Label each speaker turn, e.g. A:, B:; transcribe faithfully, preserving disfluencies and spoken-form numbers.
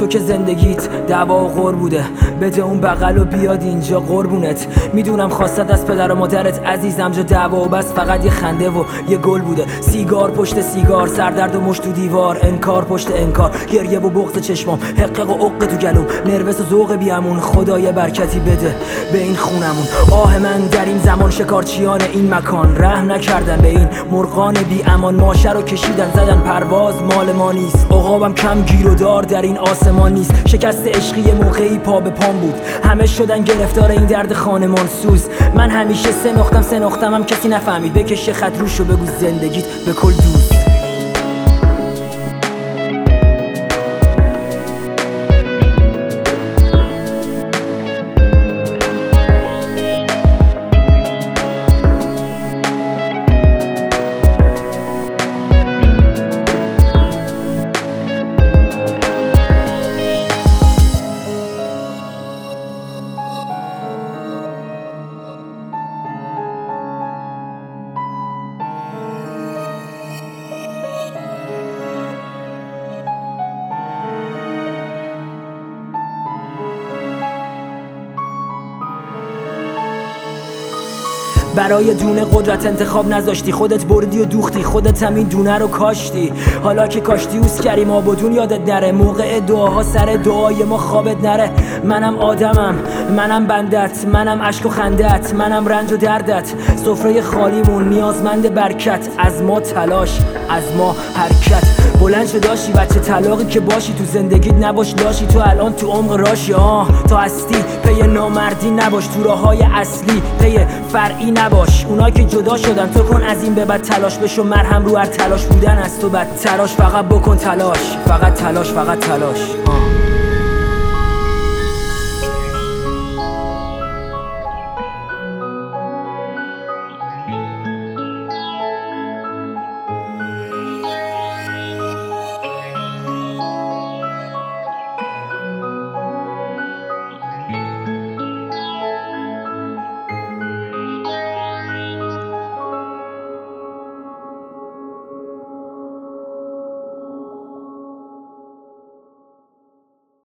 A: تو که زندگیت دعوا و غر بوده، بده اون بغل و بیاد اینجا قربونت. میدونم خواستت از پدر و مادرت عزیزم جا دعوا و بس فقط یه خنده و یه گل بوده. سیگار پشت سیگار، سردرد و مشت و دیوار، انکار پشت انکار، گریه و بغض چشمام، حقق و عقد تو گلوم، نروس و ذوق بیامون. خدای برکتی بده به این خونمون. آه من در این زمان شکارچیان این مکان رحم نکردن به این مرغان بی امان. ماشه رو کشیدن زدن پرواز مال ما نیست. عقابم کم گیر و دار در این آسمان نیست. شکست عشقی موقعی پا به پام بود، همه شدن گرفتار این درد خانمان سوز. من همیشه سه نقطم سه نقطم هم کسی نفهمید. بکشه خط روشو بگو زندگیت به کل دوست. برای دونه قدرت انتخاب نذاشتی، خودت بردی و دوختی، خودت هم این دونه رو کاشتی. حالا که کاشتی اوز کریم آبادون یادت نره، موقع دعاها سر دعای ما خوابت نره. منم آدمم، منم بندت، منم عشق و خندت، منم رنج و دردت. سفره خالیمون نیازمند برکت، از ما تلاش، از ما حرکت. بلند شو داشتی بچه طلاقی که باشی، تو زندگیت نباش لاشی. تو الان تو عمق راشی، آه تا هستی پی نامردی نباش، تو راههای اصلی پی فرعی نباش. اونا که جدا شدن تو کن از این به بعد تلاش بشو مرهم رو هر تلاش بودن از تو بد تراش. فقط بکن تلاش، فقط تلاش، فقط تلاش. آه.